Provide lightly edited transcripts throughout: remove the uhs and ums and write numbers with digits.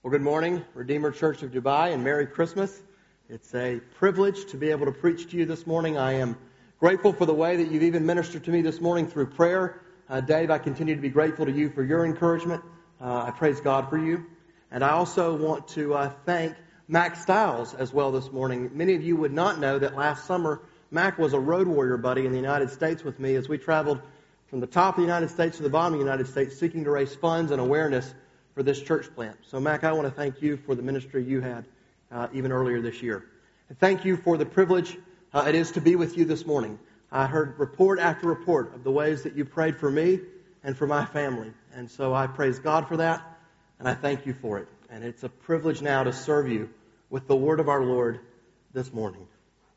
Well, good morning, Redeemer Church of Dubai, and Merry Christmas. It's a privilege to be able to preach to you this morning. I am grateful for the way that you've even ministered to me this morning through prayer. Dave, I continue to be grateful to you for your encouragement. I praise God for you. And I also want to thank Mac Stiles as well this morning. Many of you would not know that last summer, Mac was a road warrior buddy in the United States with me as we traveled from the top of the United States to the bottom of the United States seeking to raise funds and awareness for this church plant. So, Mac, I want to thank you for the ministry you had even earlier this year. And thank you for the privilege it is to be with you this morning. I heard report after report of the ways that you prayed for me and for my family. And so I praise God for that, and I thank you for it. And it's a privilege now to serve you with the word of our Lord this morning.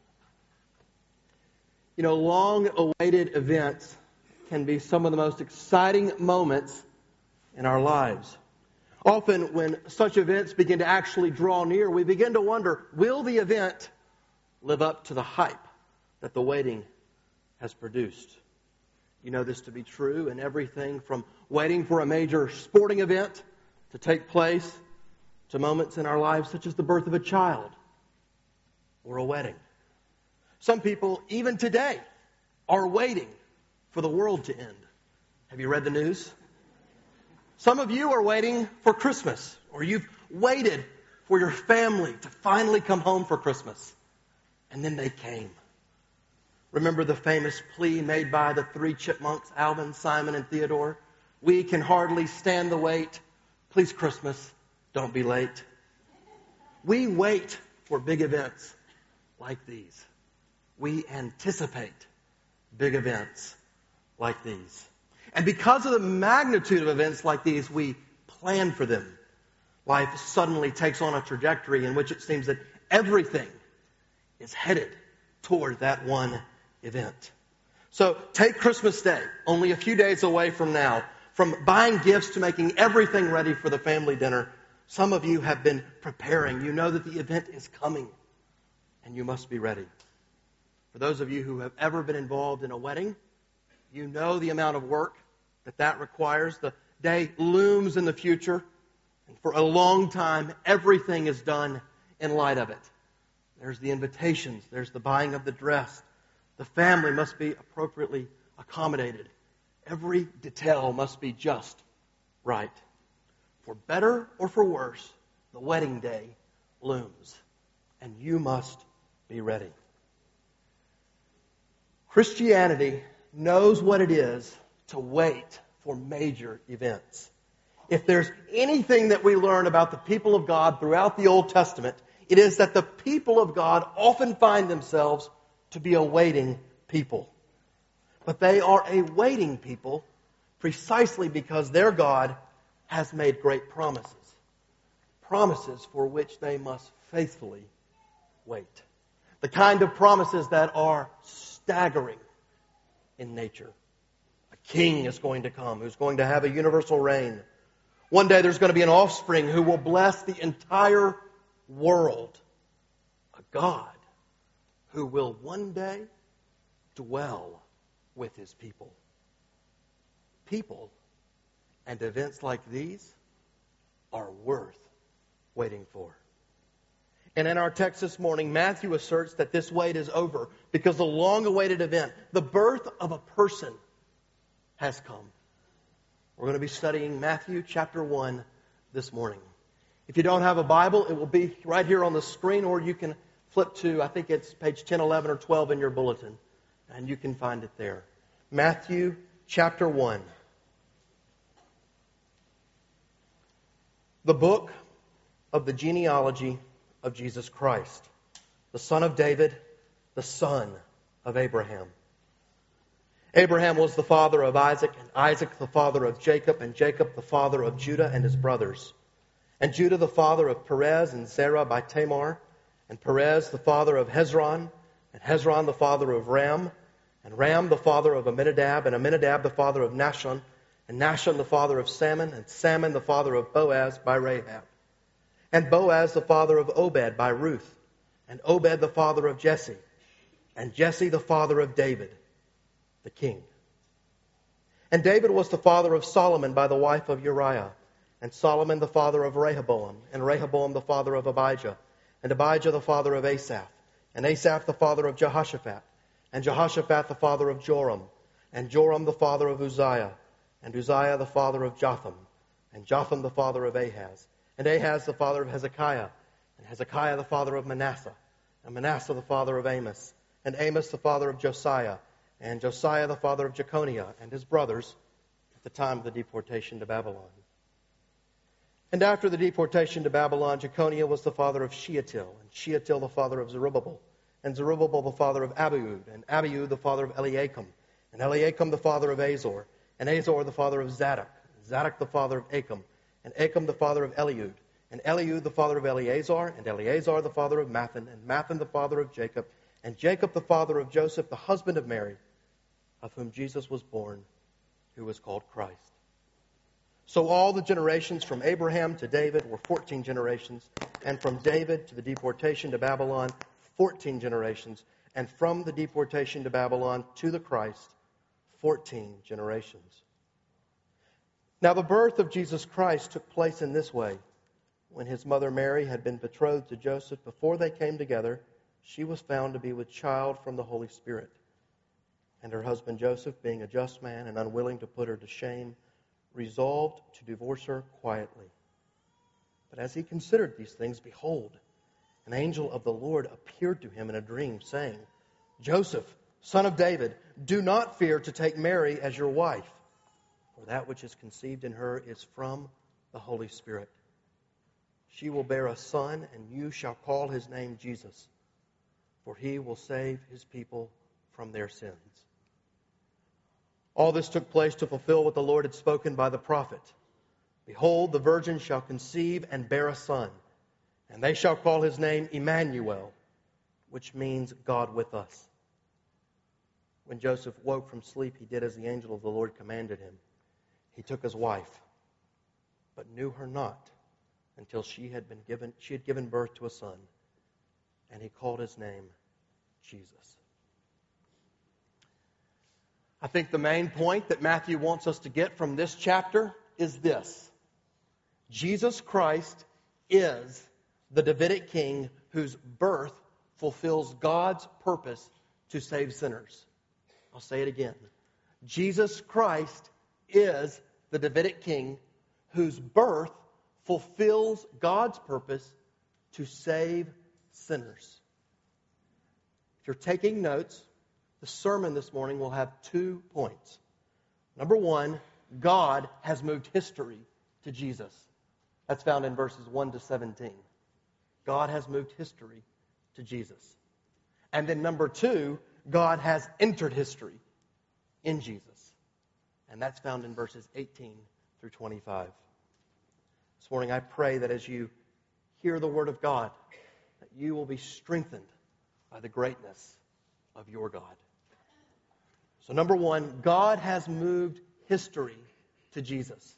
You know, long-awaited events can be some of the most exciting moments in our lives. Often when such events begin to actually draw near, we begin to wonder, will the event live up to the hype that the waiting has produced? You know this to be true in everything from waiting for a major sporting event to take place to moments in our lives such as the birth of a child or a wedding. Some people, even today, are waiting for the world to end. Have you read the news? Some of you are waiting for Christmas, or you've waited for your family to finally come home for Christmas. And then they came. Remember the famous plea made by the three chipmunks, Alvin, Simon, and Theodore? We can hardly stand the wait. Please, Christmas, don't be late. We wait for big events like these. We anticipate big events like these. And because of the magnitude of events like these, we plan for them. Life suddenly takes on a trajectory in which it seems that everything is headed toward that one event. So take Christmas Day, only a few days away from now. From buying gifts to making everything ready for the family dinner, some of you have been preparing. You know that the event is coming, and you must be ready. For those of you who have ever been involved in a wedding, you know the amount of work that requires. The day looms in the future. And for a long time, everything is done in light of it. There's the invitations. There's the buying of the dress. The family must be appropriately accommodated. Every detail must be just right. For better or for worse, the wedding day looms. And you must be ready. Christianity knows what it is to wait for major events. If there's anything that we learn about the people of God throughout the Old Testament, it is that the people of God often find themselves to be a waiting people. But they are a waiting people precisely because their God has made great promises. Promises for which they must faithfully wait. The kind of promises that are staggering in nature. A king is going to come who's going to have a universal reign. One day there's going to be an offspring who will bless the entire world. A God who will one day dwell with his people. People and events like these are worth waiting for. And in our text this morning, Matthew asserts that this wait is over because the long-awaited event, the birth of a person, has come. We're going to be studying Matthew chapter 1 this morning. If you don't have a Bible, it will be right here on the screen, or you can flip to, I think it's page 10, 11, or 12 in your bulletin, and you can find it there. Matthew chapter 1. The book of the genealogy of Jesus Christ, the son of David, the son of Abraham. Abraham was the father of Isaac, and Isaac the father of Jacob, and Jacob the father of Judah and his brothers. And Judah the father of Perez and Zerah by Tamar, and Perez the father of Hezron, and Hezron the father of Ram, and Ram the father of Amminadab, and Amminadab the father of Nahshon, and Nahshon the father of Salmon, and Salmon the father of Boaz by Rahab. And Boaz the father of Obed by Ruth, and Obed the father of Jesse, and Jesse the father of David, the king. And David was the father of Solomon by the wife of Uriah, and Solomon the father of Rehoboam, and Rehoboam the father of Abijah, and Abijah the father of Asaph, and Asaph the father of Jehoshaphat, and Jehoshaphat the father of Joram, and Joram the father of Uzziah, and Uzziah the father of Jotham, and Jotham the father of Ahaz, and Ahaz the father of Hezekiah, and Hezekiah the father of Manasseh, and Manasseh the father of Amos, and Amos the father of Josiah, and Josiah the father of Jeconiah, and his brothers, at the time of the deportation to Babylon. And after the deportation to Babylon, Jeconiah was the father of Shealtiel, and Shealtiel the father of Zerubbabel, and Zerubbabel the father of Abiud, and Abiud the father of Eliakim, and Eliakim the father of Azor, and Azor the father of Zadok, and Zadok the father of Achim, and Achim the father of Eliud, and Eliud the father of Eleazar, and Eleazar the father of Mathan, and Mathan the father of Jacob, and Jacob the father of Joseph, the husband of Mary, of whom Jesus was born, who was called Christ. So all the generations from Abraham to David were 14 generations, and from David to the deportation to Babylon, 14 generations, and from the deportation to Babylon to the Christ, 14 generations. Now the birth of Jesus Christ took place in this way. When his mother Mary had been betrothed to Joseph, before they came together, she was found to be with child from the Holy Spirit. And her husband Joseph, being a just man and unwilling to put her to shame, resolved to divorce her quietly. But as he considered these things, behold, an angel of the Lord appeared to him in a dream, saying, Joseph, son of David, do not fear to take Mary as your wife, for that which is conceived in her is from the Holy Spirit. She will bear a son, and you shall call his name Jesus, for he will save his people from their sins. All this took place to fulfill what the Lord had spoken by the prophet. Behold, the virgin shall conceive and bear a son, and they shall call his name Emmanuel, which means God with us. When Joseph woke from sleep, he did as the angel of the Lord commanded him. He took his wife, but knew her not until she had given birth to a son, and he called his name Jesus. I think the main point that Matthew wants us to get from this chapter is this. Jesus Christ is the Davidic king whose birth fulfills God's purpose to save sinners. I'll say it again. Jesus Christ is the Davidic king whose birth fulfills God's purpose to save sinners. If you're taking notes, the sermon this morning will have 2 points. Number 1, God has moved history to Jesus. That's found in verses 1 to 17. God has moved history to Jesus. And then number 2, God has entered history in Jesus. And that's found in verses 18 through 25. This morning I pray that as you hear the word of God, that you will be strengthened by the greatness of your God. So number 1, God has moved history to Jesus.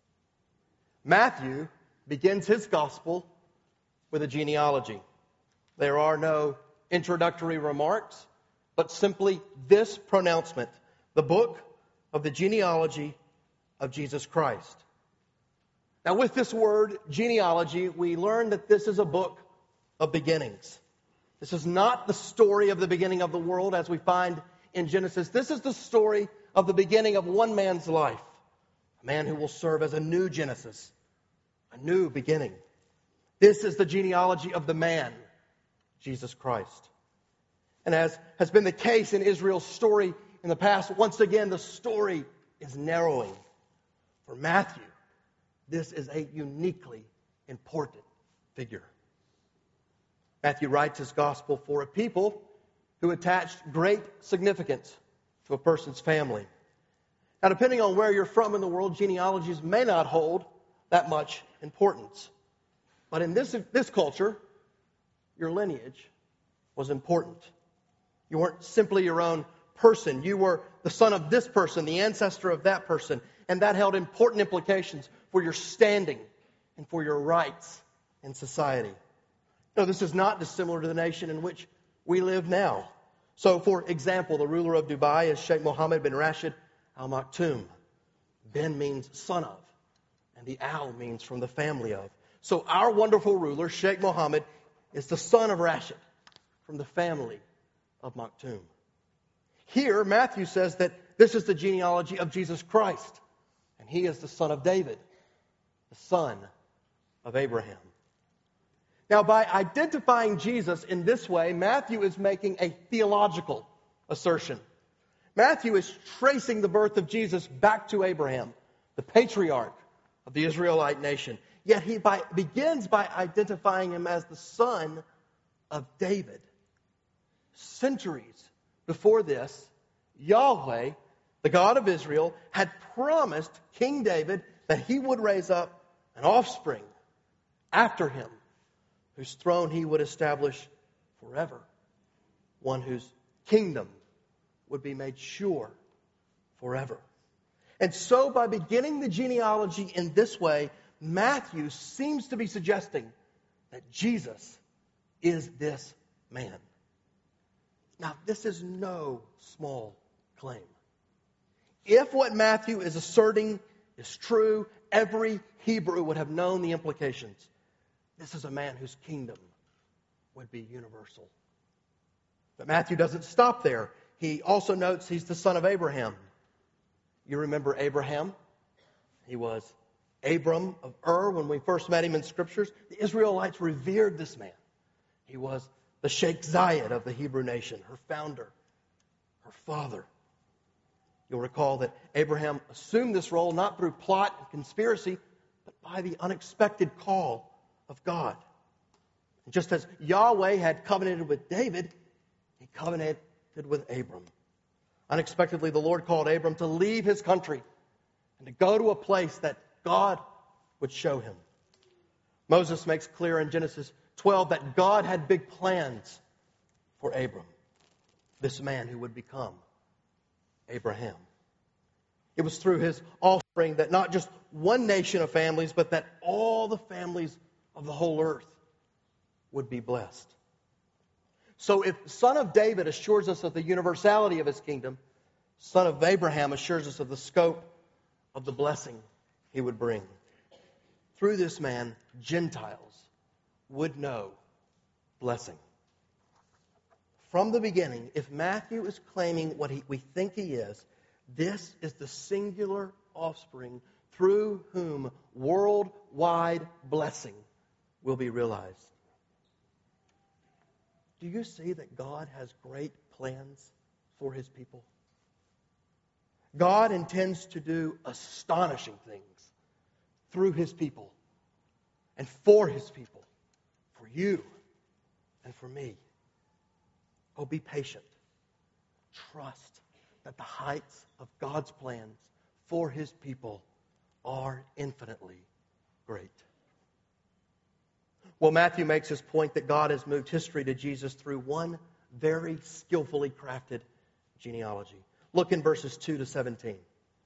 Matthew begins his gospel with a genealogy. There are no introductory remarks, but simply this pronouncement, the book of the genealogy of Jesus Christ. Now with this word, genealogy, we learn that this is a book of beginnings. This is not the story of the beginning of the world as we find in Genesis. This is the story of the beginning of one man's life. A man who will serve as a new Genesis, a new beginning. This is the genealogy of the man, Jesus Christ. And as has been the case in Israel's story in the past, once again the story is narrowing. For Matthew, this is a uniquely important figure. Matthew writes his gospel for a people who attached great significance to a person's family. Now, depending on where you're from in the world, genealogies may not hold that much importance. But in this culture, your lineage was important. You weren't simply your own person. You were the son of this person, the ancestor of that person. And that held important implications for your standing and for your rights in society. No, this is not dissimilar to the nation in which we live now. So, for example, the ruler of Dubai is Sheikh Mohammed bin Rashid Al Maktoum. Bin means son of. and the al means from the family of. So our wonderful ruler, Sheikh Mohammed, is the son of Rashid, from the family of Maktoum. Here, Matthew says that this is the genealogy of Jesus Christ, and he is the son of David, the son of Abraham. Now, by identifying Jesus in this way, Matthew is making a theological assertion. Matthew is tracing the birth of Jesus back to Abraham, the patriarch of the Israelite nation. Yet he begins by identifying him as the son of David. Centuries before this, Yahweh, the God of Israel, had promised King David that he would raise up an offspring after him, whose throne he would establish forever, one whose kingdom would be made sure forever. And so by beginning the genealogy in this way, Matthew seems to be suggesting that Jesus is this man. Now, this is no small claim. If what Matthew is asserting is true, every Hebrew would have known the implications. This is a man whose kingdom would be universal. But Matthew doesn't stop there. He also notes he's the son of Abraham. You remember Abraham? He was Abram of Ur when we first met him in Scriptures. The Israelites revered this man. He was the Sheikh Zayed of the Hebrew nation, her founder, her father. You'll recall that Abraham assumed this role not through plot and conspiracy, but by the unexpected call of God. And just as Yahweh had covenanted with David, he covenanted with Abram. Unexpectedly, the Lord called Abram to leave his country and to go to a place that God would show him. Moses makes clear in Genesis 12 that God had big plans for Abram, this man who would become Abraham. It was through his offspring that not just one nation of families, but that all the families of the whole earth would be blessed. So if Son of David assures us of the universality of his kingdom, Son of Abraham assures us of the scope of the blessing he would bring. Through this man, Gentiles would know blessing. From the beginning, if Matthew is claiming what we think he is, this is the singular offspring through whom worldwide blessing will be realized. Do you see that God has great plans for his people? God intends to do astonishing things through his people and for his people, for you and for me. Oh, be patient. Trust that the heights of God's plans for his people are infinitely great. Well, Matthew makes his point that God has moved history to Jesus through one very skillfully crafted genealogy. Look in verses 2 to 17.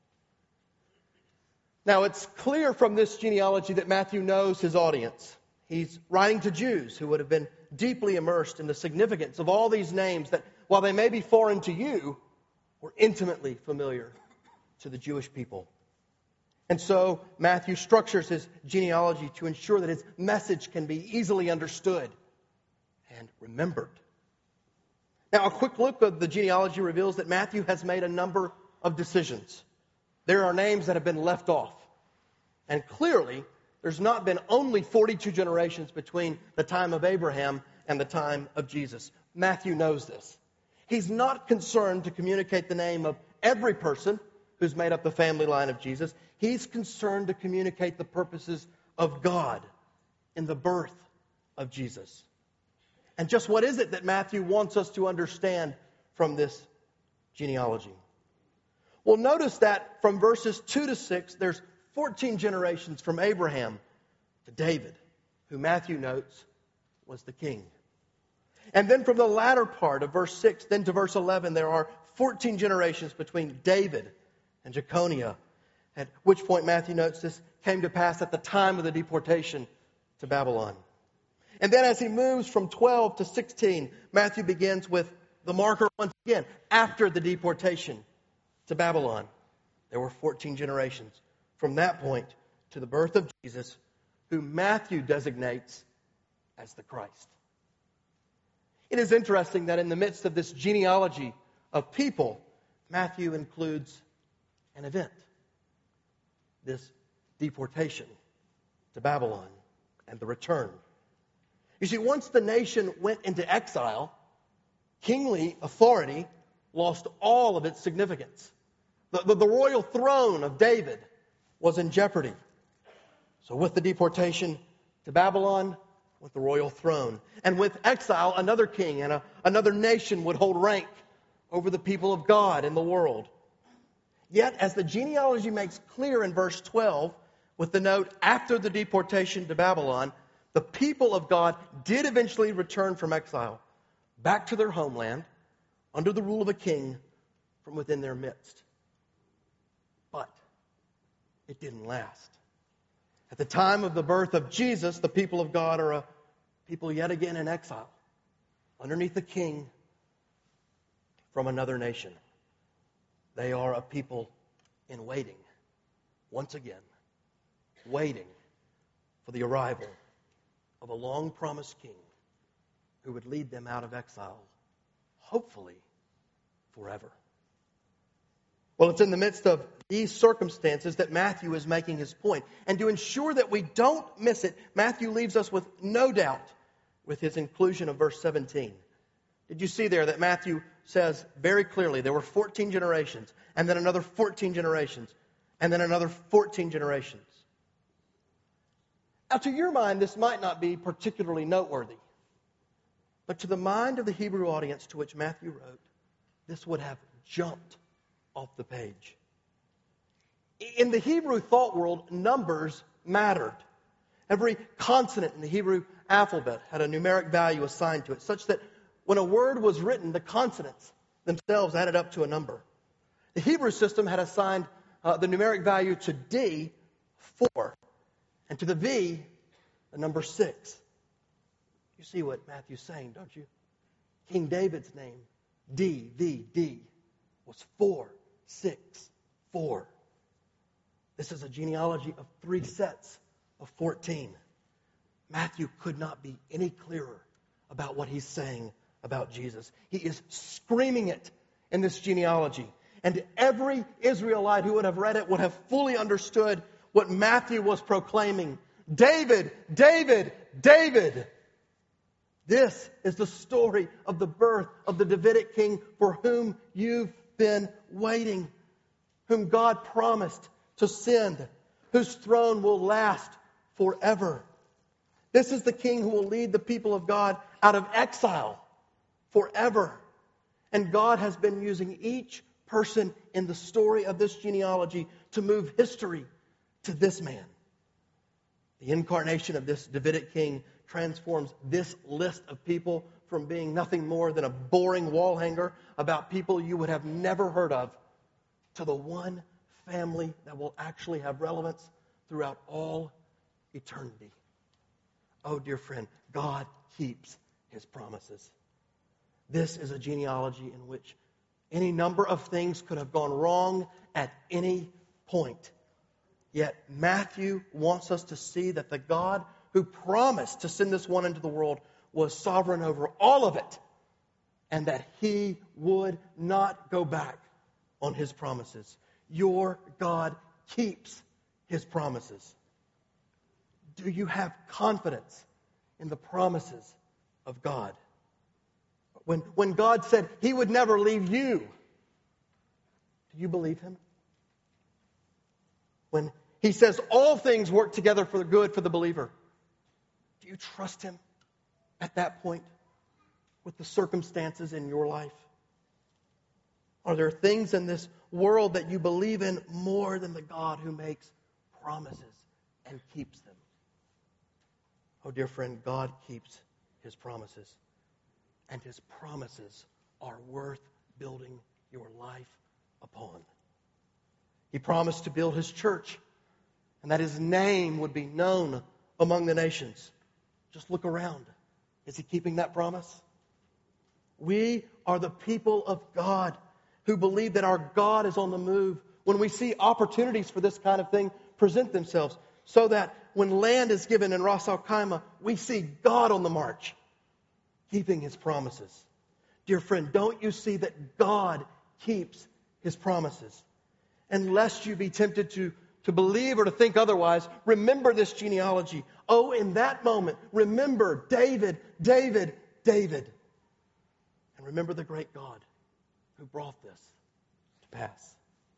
Now, it's clear from this genealogy that Matthew knows his audience. He's writing to Jews who would have been deeply immersed in the significance of all these names that, while they may be foreign to you, were intimately familiar to the Jewish people. And so Matthew structures his genealogy to ensure that his message can be easily understood and remembered. Now, a quick look at the genealogy reveals that Matthew has made a number of decisions. There are names that have been left off. And clearly, there's not been only 42 generations between the time of Abraham and the time of Jesus. Matthew knows this. He's not concerned to communicate the name of every person who's made up the family line of Jesus. He's concerned to communicate the purposes of God in the birth of Jesus. And just what is it that Matthew wants us to understand from this genealogy? Well, notice that from verses 2 to 6, there's 14 generations from Abraham to David, who Matthew notes was the king. And then from the latter part of verse 6, then to verse 11, there are 14 generations between David and Jeconiah, at which point Matthew notes this came to pass at the time of the deportation to Babylon. And then as he moves from 12 to 16, Matthew begins with the marker once again, after the deportation to Babylon. There were 14 generations from that point to the birth of Jesus, who Matthew designates as the Christ. It is interesting that in the midst of this genealogy of people, Matthew includes an event, this deportation to Babylon and the return. You see, once the nation went into exile, kingly authority lost all of its significance. The royal throne of David was in jeopardy. So with the deportation to Babylon, with the royal throne, and with exile, another king and another nation would hold rank over the people of God in the world. Yet, as the genealogy makes clear in verse 12, with the note, after the deportation to Babylon, the people of God did eventually return from exile back to their homeland under the rule of a king from within their midst. But it didn't last. At the time of the birth of Jesus, the people of God are a people yet again in exile, underneath a king from another nation. They are a people in waiting, once again, waiting for the arrival of a long-promised king who would lead them out of exile, hopefully forever. Well, it's in the midst of these circumstances that Matthew is making his point. And to ensure that we don't miss it, Matthew leaves us with no doubt with his inclusion of verse 17. Did you see there that Matthew says very clearly there were 14 generations, and then another 14 generations, and then another 14 generations? Now, to your mind, this might not be particularly noteworthy. But to the mind of the Hebrew audience to which Matthew wrote, this would have jumped off the page. In the Hebrew thought world, numbers mattered. Every consonant in the Hebrew alphabet had a numeric value assigned to it, such that when a word was written, the consonants themselves added up to a number. The Hebrew system had assigned the numeric value to D, 4, and to the V, the number 6. You see what Matthew's saying, don't you? King David's name, D, was 4, 6, 4. This is a genealogy of 3 sets of 14. Matthew could not be any clearer about what he's saying about Jesus. He is screaming it in this genealogy. And every Israelite who would have read it would have fully understood what Matthew was proclaiming. David, David, David. This is the story of the birth of the Davidic king for whom you've been waiting, whom God promised to send, whose throne will last forever. This is the king who will lead the people of God out of exile forever. And God has been using each person in the story of this genealogy to move history to this man. The incarnation of this Davidic king transforms this list of people from being nothing more than a boring wall hanger about people you would have never heard of to the one family that will actually have relevance throughout all eternity. Oh, dear friend, God keeps His promises. This is a genealogy in which any number of things could have gone wrong at any point. Yet Matthew wants us to see that the God who promised to send this one into the world was sovereign over all of it, and that He would not go back on His promises. Your God keeps His promises. Do you have confidence in the promises of God? When God said He would never leave you, do you believe Him? When He says all things work together for the good for the believer, do you trust Him at that point with the circumstances in your life? Are there things in this world that you believe in more than the God who makes promises and keeps them? Oh, dear friend, God keeps His promises. And His promises are worth building your life upon. He promised to build His church and that His name would be known among the nations. Just look around. Is He keeping that promise? We are the people of God who believe that our God is on the move when we see opportunities for this kind of thing present themselves. so that when land is given in Ras Al Khaimah, we see God on the march, keeping His promises. Dear friend, don't you see that God keeps His promises? And lest you be tempted to believe or to think otherwise, remember this genealogy. Oh, in that moment, remember David, David, David. And remember the great God who brought this to pass.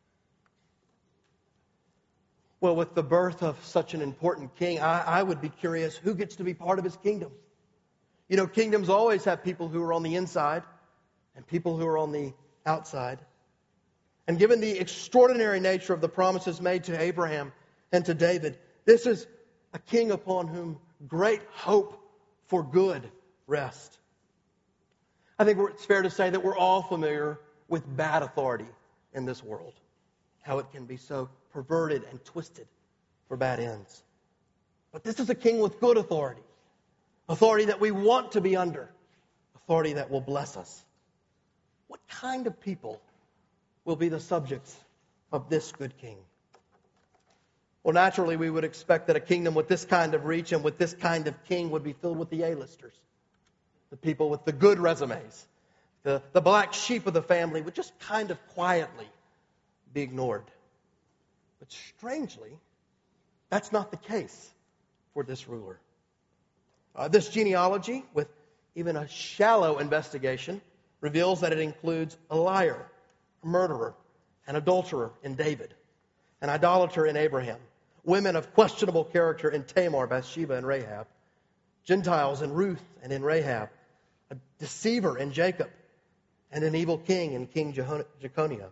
Well, with the birth of such an important king, I would be curious, who gets to be part of his kingdom? You know, kingdoms always have people who are on the inside and people who are on the outside. And given the extraordinary nature of the promises made to Abraham and to David, this is a king upon whom great hope for good rests. I think it's fair to say that we're all familiar with bad authority in this world, how it can be so perverted and twisted for bad ends. But this is a king with good authority, authority that we want to be under, authority that will bless us. What kind of people will be the subjects of this good king? Well, naturally, we would expect that a kingdom with this kind of reach and with this kind of king would be filled with the A-listers, the people with the good resumes. The black sheep of the family would just kind of quietly be ignored. But strangely, that's not the case for this ruler. This genealogy, with even a shallow investigation, reveals that it includes a liar, a murderer, an adulterer in David, an idolater in Abraham, women of questionable character in Tamar, Bathsheba, and Rahab, Gentiles in Ruth and in Rahab, a deceiver in Jacob, and an evil king in King Jeconiah.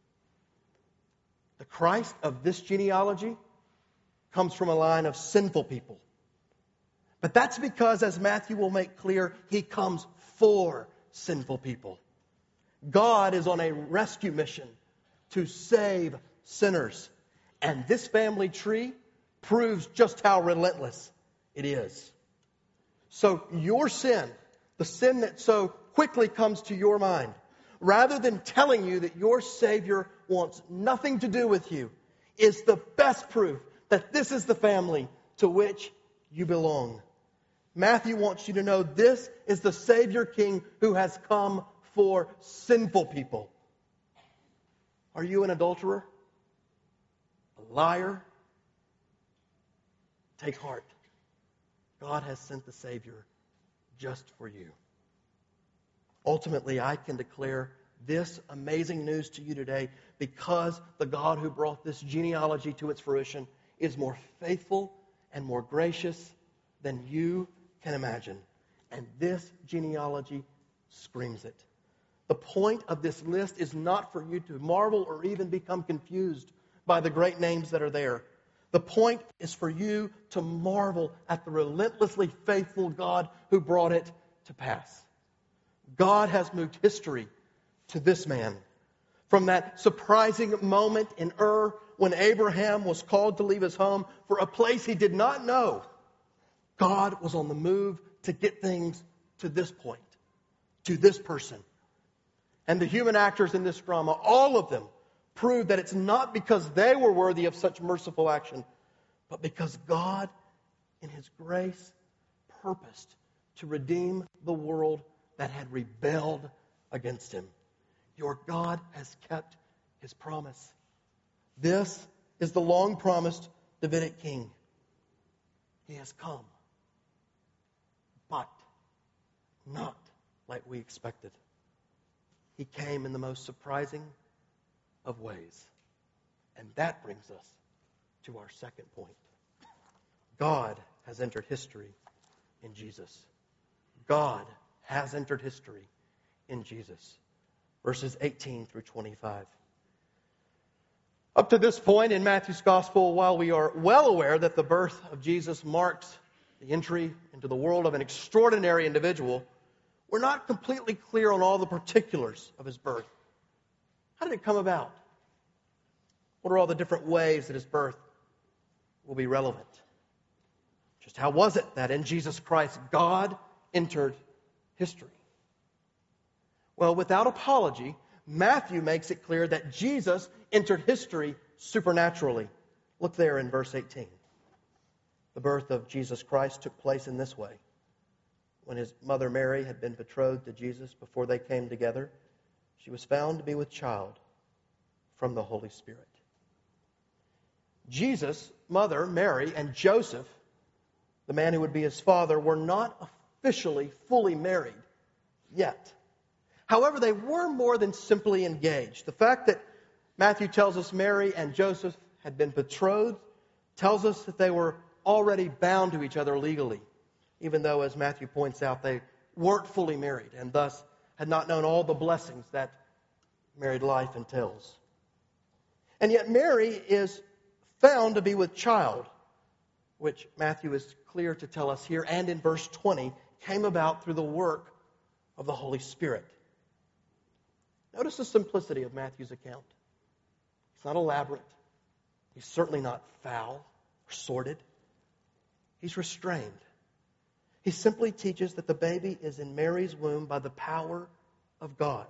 The Christ of this genealogy comes from a line of sinful people. But that's because, as Matthew will make clear, he comes for sinful people. God is on a rescue mission to save sinners. And this family tree proves just how relentless it is. So your sin, the sin that so quickly comes to your mind, rather than telling you that your Savior wants nothing to do with you, is the best proof that this is the family to which you belong. Matthew wants you to know this is the Savior King who has come for sinful people. Are you an adulterer? A liar? Take heart. God has sent the Savior just for you. Ultimately, I can declare this amazing news to you today because the God who brought this genealogy to its fruition is more faithful and more gracious than you can imagine. And this genealogy screams it. The point of this list is not for you to marvel or even become confused by the great names that are there. The point is for you to marvel at the relentlessly faithful God who brought it to pass. God has moved history to this man. From that surprising moment in Ur when Abraham was called to leave his home for a place he did not know, God was on the move to get things to this point, to this person. And the human actors in this drama, all of them, prove that it's not because they were worthy of such merciful action, but because God, in His grace, purposed to redeem the world that had rebelled against Him. Your God has kept His promise. This is the long-promised Davidic king. He has come, but not like we expected. He came in the most surprising of ways. And that brings us to our second point. God has entered history in Jesus. God has entered history in Jesus. Verses 18 through 25. Up to this point in Matthew's Gospel, while we are well aware that the birth of Jesus marks the entry into the world of an extraordinary individual, we're not completely clear on all the particulars of his birth. How did it come about? What are all the different ways that his birth will be relevant? Just how was it that in Jesus Christ, God entered history? Well, without apology, Matthew makes it clear that Jesus entered history supernaturally. Look there in verse 18. The birth of Jesus Christ took place in this way. When his mother Mary had been betrothed to Jesus before they came together, she was found to be with child from the Holy Spirit. Jesus' mother, Mary, and Joseph, the man who would be his father, were not officially fully married yet. However, they were more than simply engaged. The fact that Matthew tells us Mary and Joseph had been betrothed tells us that they were already bound to each other legally, even though, as Matthew points out, they weren't fully married and thus had not known all the blessings that married life entails. And yet Mary is found to be with child, which Matthew is clear to tell us here, and in verse 20, came about through the work of the Holy Spirit. Notice the simplicity of Matthew's account. It's not elaborate. He's certainly not foul or sordid. He's restrained. He simply teaches that the baby is in Mary's womb by the power of God.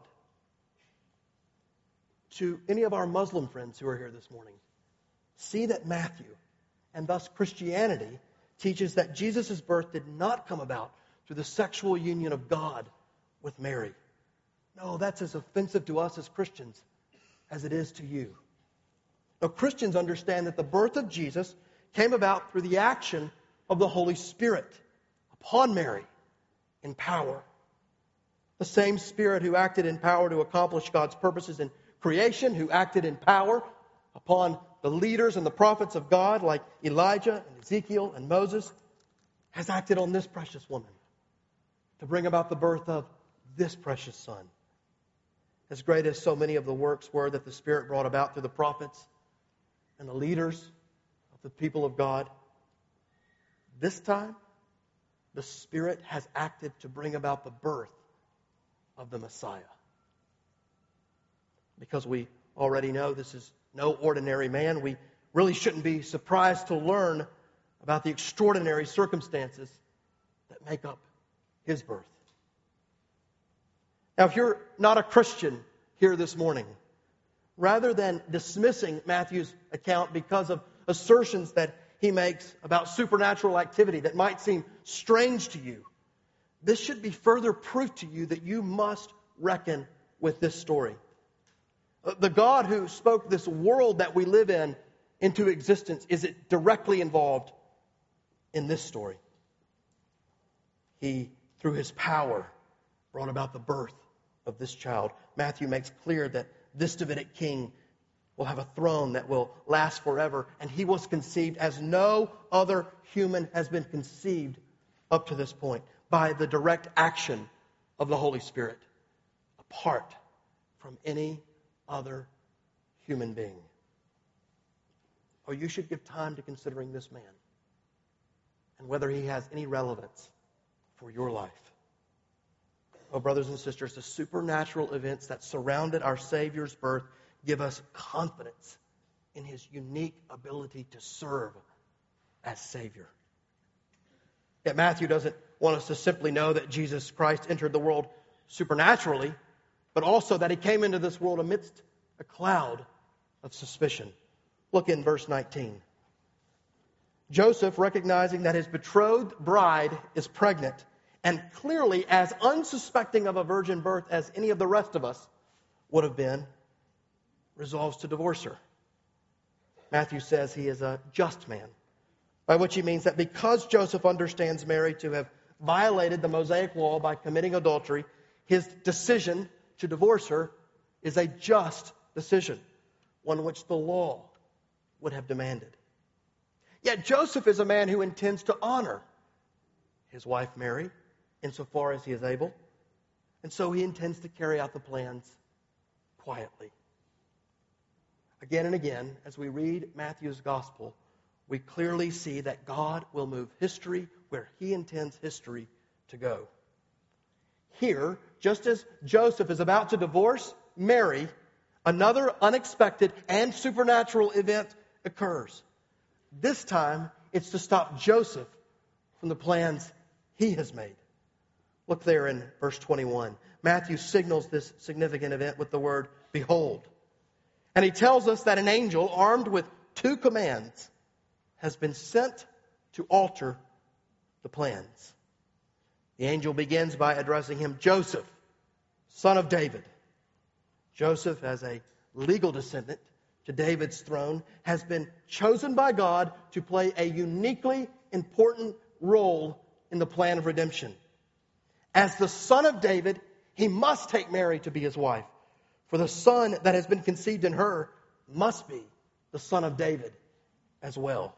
To any of our Muslim friends who are here this morning, see that Matthew, and thus Christianity, teaches that Jesus' birth did not come about through the sexual union of God with Mary. No, that's as offensive to us as Christians as it is to you. Now, Christians understand that the birth of Jesus came about through the action of the Holy Spirit upon Mary in power. The same Spirit who acted in power to accomplish God's purposes in creation, who acted in power upon the leaders and the prophets of God like Elijah and Ezekiel and Moses, has acted on this precious woman to bring about the birth of this precious Son. As great as so many of the works were that the Spirit brought about through the prophets and the leaders of the people of God, this time the Spirit has acted to bring about the birth of the Messiah. Because we already know this is no ordinary man, we really shouldn't be surprised to learn about the extraordinary circumstances that make up his birth. Now, if you're not a Christian here this morning, rather than dismissing Matthew's account because of assertions that he makes about supernatural activity that might seem strange to you, this should be further proof to you that you must reckon with this story. The God who spoke this world that we live in into existence is directly involved in this story. He, through his power, brought about the birth of this child. Matthew makes clear that this Davidic king will have a throne that will last forever, and he was conceived as no other human has been conceived up to this point, by the direct action of the Holy Spirit, apart from any other human being. Oh, you should give time to considering this man and whether he has any relevance for your life. Oh, brothers and sisters, the supernatural events that surrounded our Savior's birth give us confidence in his unique ability to serve as Savior. Yet Matthew doesn't want us to simply know that Jesus Christ entered the world supernaturally, but also that he came into this world amidst a cloud of suspicion. Look in verse 19. Joseph, recognizing that his betrothed bride is pregnant, and clearly as unsuspecting of a virgin birth as any of the rest of us would have been, resolves to divorce her. Matthew says he is a just man, by which he means that because Joseph understands Mary to have violated the Mosaic law by committing adultery, his decision to divorce her is a just decision, one which the law would have demanded. Yet Joseph is a man who intends to honor his wife Mary insofar as he is able, and so he intends to carry out the plans quietly. Again and again, as we read Matthew's gospel, we clearly see that God will move history where he intends history to go. Here, just as Joseph is about to divorce Mary, another unexpected and supernatural event occurs. This time, it's to stop Joseph from the plans he has made. Look there in verse 21. Matthew signals this significant event with the word, behold. And he tells us that an angel armed with two commands has been sent to alter the plans. The angel begins by addressing him, Joseph, son of David. Joseph, as a legal descendant to David's throne, has been chosen by God to play a uniquely important role in the plan of redemption. As the son of David, he must take Mary to be his wife, for the son that has been conceived in her must be the son of David as well.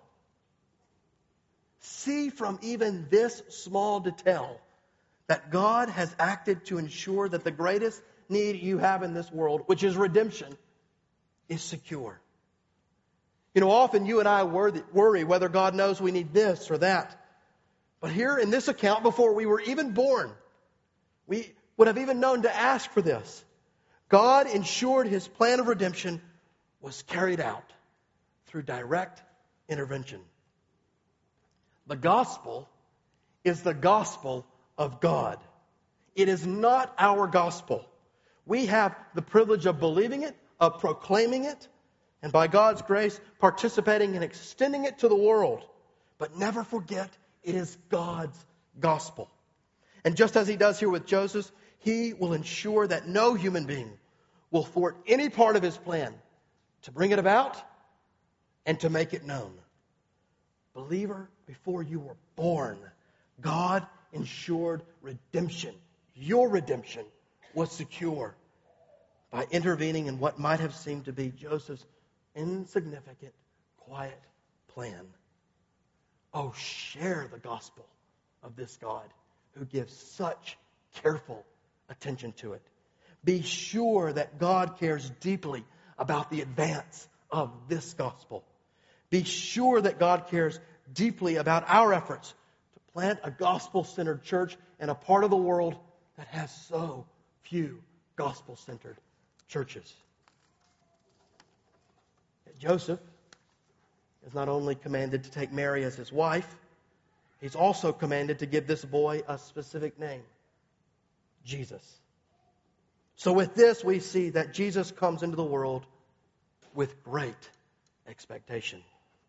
See from even this small detail that God has acted to ensure that the greatest need you have in this world, which is redemption, is secure. You know, often you and I worry whether God knows we need this or that. But here in this account, before we were even born, we would have even known to ask for this. God ensured his plan of redemption was carried out through direct intervention. The gospel is the gospel of God. It is not our gospel. We have the privilege of believing it, of proclaiming it, and by God's grace, participating in extending it to the world. But never forget, it is God's gospel. And just as he does here with Joseph, he will ensure that no human being will thwart any part of his plan to bring it about and to make it known. Believer, before you were born, God ensured redemption. Your redemption was secure by intervening in what might have seemed to be Joseph's insignificant, quiet plan. Oh, share the gospel of this God who gives such careful attention to it. Be sure that God cares deeply about the advance of this gospel. Be sure that God cares deeply about our efforts to plant a gospel-centered church in a part of the world that has so few gospel-centered churches. Joseph is not only commanded to take Mary as his wife, he's also commanded to give this boy a specific name, Jesus. So with this, we see that Jesus comes into the world with great expectation.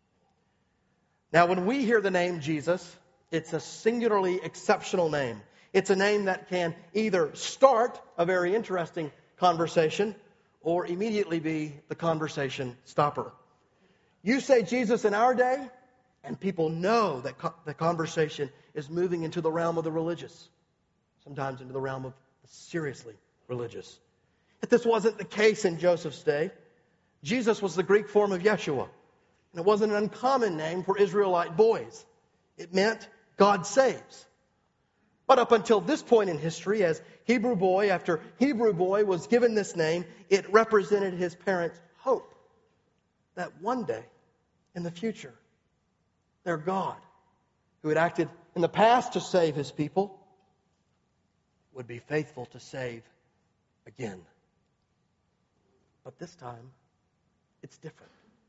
Now, when we hear the name Jesus, it's a singularly exceptional name. It's a name that can either start a very interesting conversation or immediately be the conversation stopper. You say Jesus in our day, and people know that the conversation is moving into the realm of the religious, sometimes into the realm of the seriously religious. If this wasn't the case in Joseph's day, Jesus was the Greek form of Yeshua. And it wasn't an uncommon name for Israelite boys. It meant God saves. But up until this point in history, as Hebrew boy after Hebrew boy was given this name, it represented his parents' hope that one day in the future, their God, who had acted in the past to save his people, would be faithful to save again. But this time, it's different.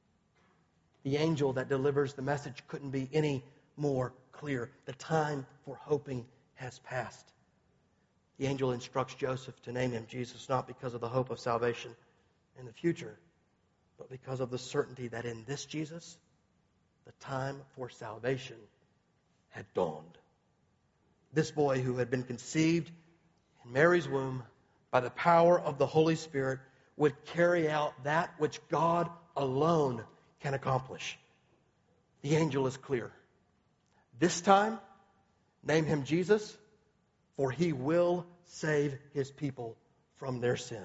The angel that delivers the message couldn't be any more clear. The time for hoping has passed. The angel instructs Joseph to name him Jesus, not because of the hope of salvation in the future, but because of the certainty that in this Jesus, the time for salvation had dawned. This boy who had been conceived in Mary's womb by the power of the Holy Spirit would carry out that which God alone can accomplish. The angel is clear. This time, name him Jesus, for he will save his people from their sin.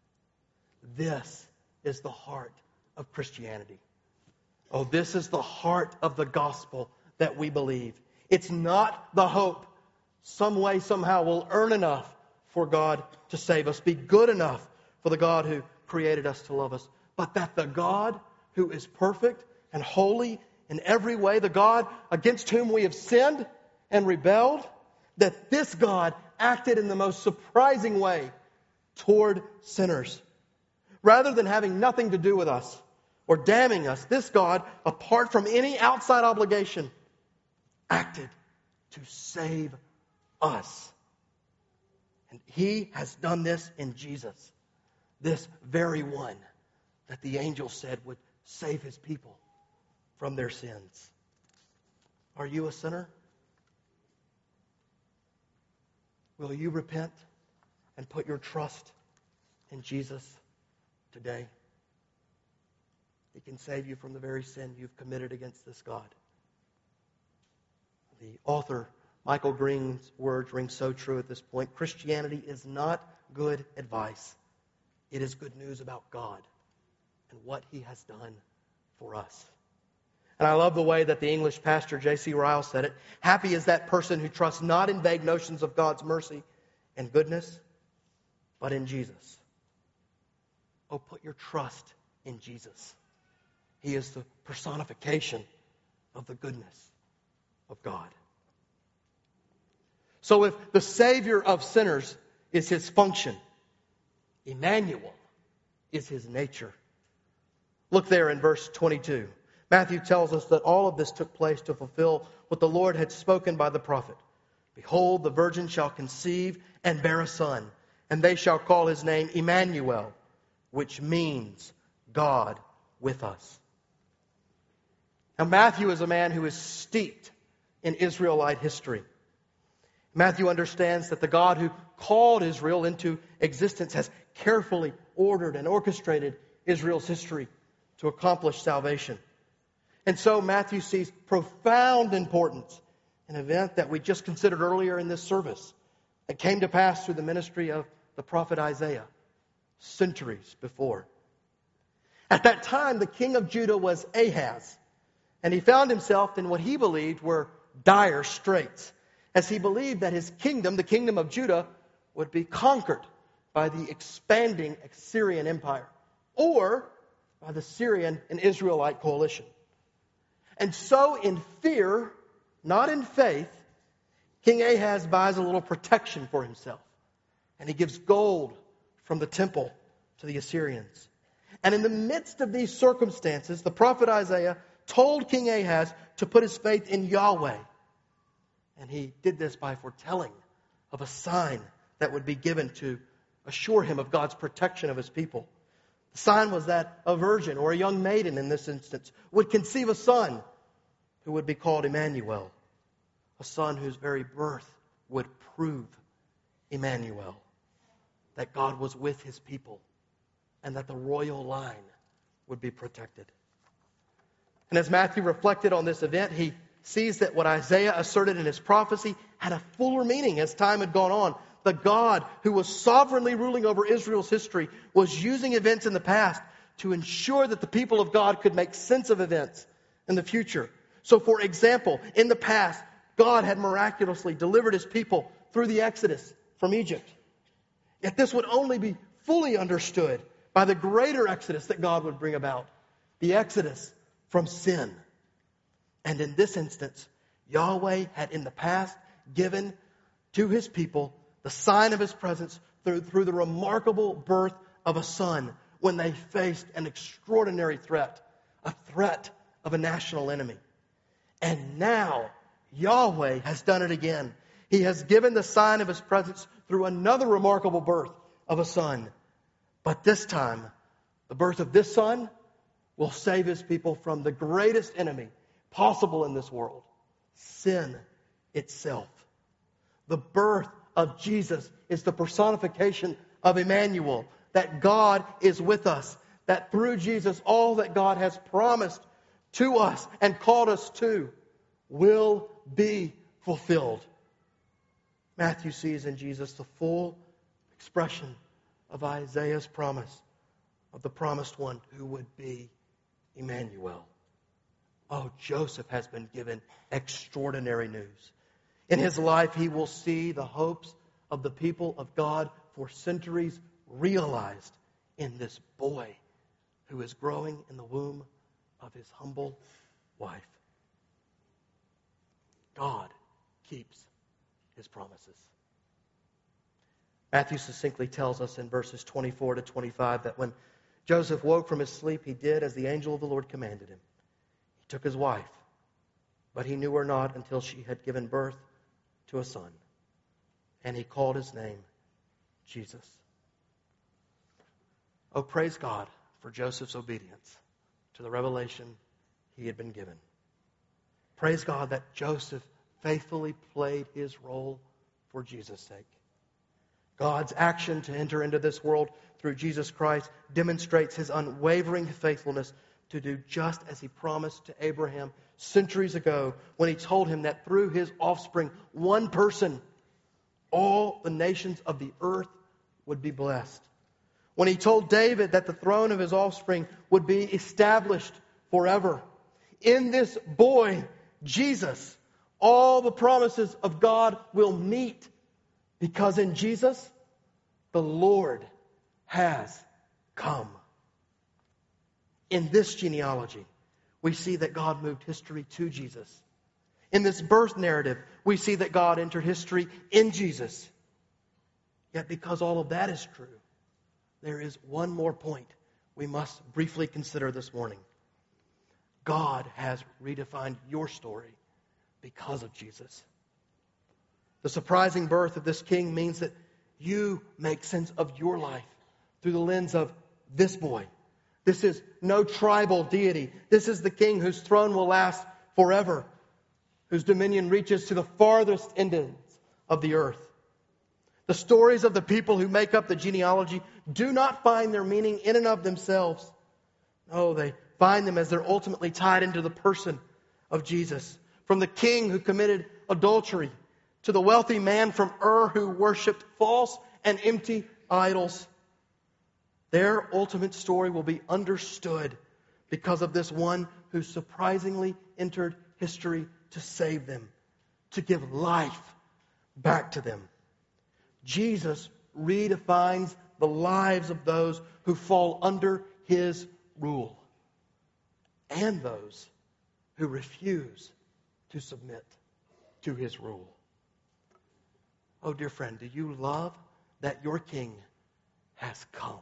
This is the heart of Christianity. Oh, this is the heart of the gospel that we believe. It's not the hope some way, somehow we'll earn enough for God to save us, be good enough for the God who created us to love us, but that the God who is perfect and holy in every way, the God against whom we have sinned and rebelled, that this God acted in the most surprising way toward sinners. Rather than having nothing to do with us or damning us, this God, apart from any outside obligation, acted to save us. And he has done this in Jesus, this very one that the angel said would save his people from their sins. Are you a sinner? Will you repent and put your trust in Jesus today? He can save you from the very sin you've committed against this God. The author, Michael Green's words ring so true at this point. Christianity is not good advice. It is good news about God and what He has done for us. And I love the way that the English pastor J.C. Ryle said it. Happy is that person who trusts not in vague notions of God's mercy and goodness, but in Jesus. Oh, put your trust in Jesus. He is the personification of the goodness of God. So if the Savior of sinners is His function, Emmanuel is His nature. Look there in verse 22. Matthew tells us that all of this took place to fulfill what the Lord had spoken by the prophet. Behold, the virgin shall conceive and bear a son, and they shall call his name Emmanuel, which means God with us. Now, Matthew is a man who is steeped in Israelite history. Matthew understands that the God who called Israel into existence has carefully ordered and orchestrated Israel's history to accomplish salvation. And so Matthew sees profound importance in an event that we just considered earlier in this service that came to pass through the ministry of the prophet Isaiah centuries before. At that time, the king of Judah was Ahaz, and he found himself in what he believed were dire straits, as he believed that his kingdom, the kingdom of Judah, would be conquered by the expanding Assyrian Empire or by the Syrian and Israelite coalition. And so in fear, not in faith, King Ahaz buys a little protection for himself. And he gives gold from the temple to the Assyrians. And in the midst of these circumstances, the prophet Isaiah told King Ahaz to put his faith in Yahweh. And he did this by foretelling of a sign that would be given to assure him of God's protection of His people. The sign was that a virgin, or a young maiden in this instance, would conceive a son who would be called Emmanuel, a son whose very birth would prove Emmanuel, that God was with His people and that the royal line would be protected. And as Matthew reflected on this event, he sees that what Isaiah asserted in his prophecy had a fuller meaning as time had gone on. The God who was sovereignly ruling over Israel's history was using events in the past to ensure that the people of God could make sense of events in the future. So, for example, in the past, God had miraculously delivered His people through the Exodus from Egypt. Yet this would only be fully understood by the greater Exodus that God would bring about, the Exodus from sin. And in this instance, Yahweh had in the past given to His people the sign of His presence through the remarkable birth of a son when they faced an extraordinary threat, a threat of a national enemy. And now Yahweh has done it again. He has given the sign of His presence through another remarkable birth of a son. But this time, the birth of this son will save His people from the greatest enemy possible in this world, sin itself. The birth of Jesus is the personification of Emmanuel, that God is with us, that through Jesus all that God has promised to us and called us to will be fulfilled. Matthew sees in Jesus the full expression of Isaiah's promise of the promised one who would be Emmanuel. Oh, Joseph has been given extraordinary news. In his life, he will see the hopes of the people of God for centuries realized in this boy who is growing in the womb of his humble wife. God keeps His promises. Matthew succinctly tells us in verses 24 to 25 that when Joseph woke from his sleep, he did as the angel of the Lord commanded him. He took his wife, but he knew her not until she had given birth to a son. And he called his name Jesus. Oh, praise God for Joseph's obedience to the revelation he had been given. Praise God that Joseph faithfully played his role for Jesus' sake. God's action to enter into this world through Jesus Christ demonstrates His unwavering faithfulness to do just as He promised to Abraham centuries ago when He told him that through his offspring, one person, all the nations of the earth would be blessed. When He told David that the throne of his offspring would be established forever. In this boy, Jesus, all the promises of God will meet, because in Jesus, the Lord has come. In this genealogy, we see that God moved history to Jesus. In this birth narrative, we see that God entered history in Jesus. Yet because all of that is true, there is one more point we must briefly consider this morning. God has redefined your story because of Jesus. The surprising birth of this king means that you make sense of your life through the lens of this boy. This is no tribal deity. This is the king whose throne will last forever, whose dominion reaches to the farthest ends of the earth. The stories of the people who make up the genealogy do not find their meaning in and of themselves. No, they find them as they're ultimately tied into the person of Jesus. From the king who committed adultery to the wealthy man from Ur who worshipped false and empty idols. Their ultimate story will be understood because of this one who surprisingly entered history to save them, to give life back to them. Jesus redefines the lives of those who fall under His rule and those who refuse to submit to His rule. Oh, dear friend, do you love that your King has come?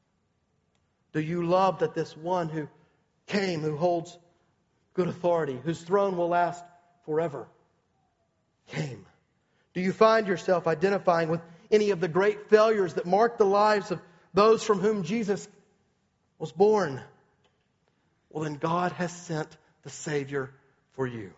Do you love that this one who came, who holds good authority, whose throne will last forever, came? Do you find yourself identifying with any of the great failures that mark the lives of those from whom Jesus was born? Well, then God has sent the Savior for you.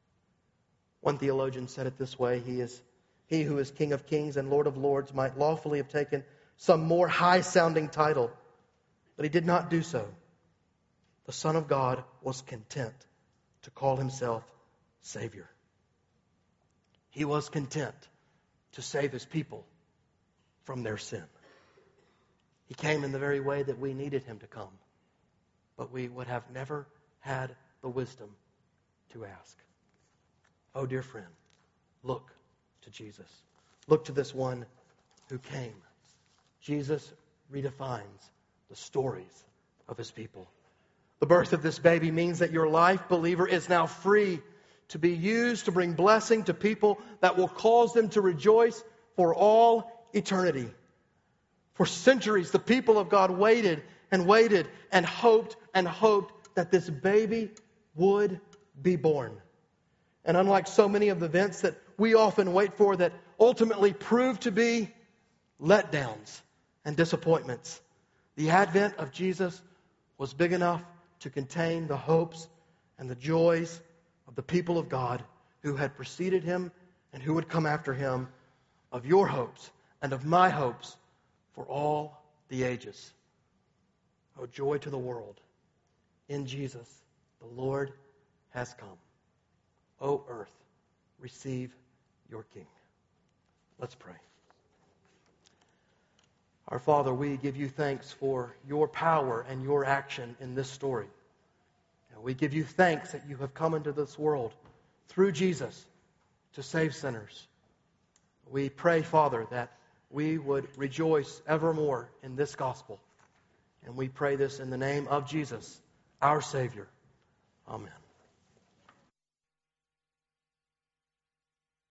One theologian said it this way: He who is King of Kings and Lord of Lords might lawfully have taken some more high-sounding title, but He did not do so. The Son of God was content to call Himself Savior. He was content to save His people from their sin. He came in the very way that we needed Him to come, but we would have never had the wisdom to ask. Oh, dear friend, look to Jesus. Look to this one who came. Jesus redefines the stories of His people. The birth of this baby means that your life, believer, is now free to be used to bring blessing to people that will cause them to rejoice for all eternity. For centuries, the people of God waited and waited and hoped that this baby would be born. And unlike so many of the events that we often wait for that ultimately prove to be letdowns and disappointments, the advent of Jesus was big enough to contain the hopes and the joys of the people of God who had preceded Him and who would come after Him, of your hopes and of my hopes for all the ages. Oh, joy to the world. In Jesus, the Lord has come. O earth, receive your King. Let's pray. Our Father, we give you thanks for your power and your action in this story. And we give you thanks that you have come into this world through Jesus to save sinners. We pray, Father, that we would rejoice evermore in this gospel. And we pray this in the name of Jesus, our Savior. Amen.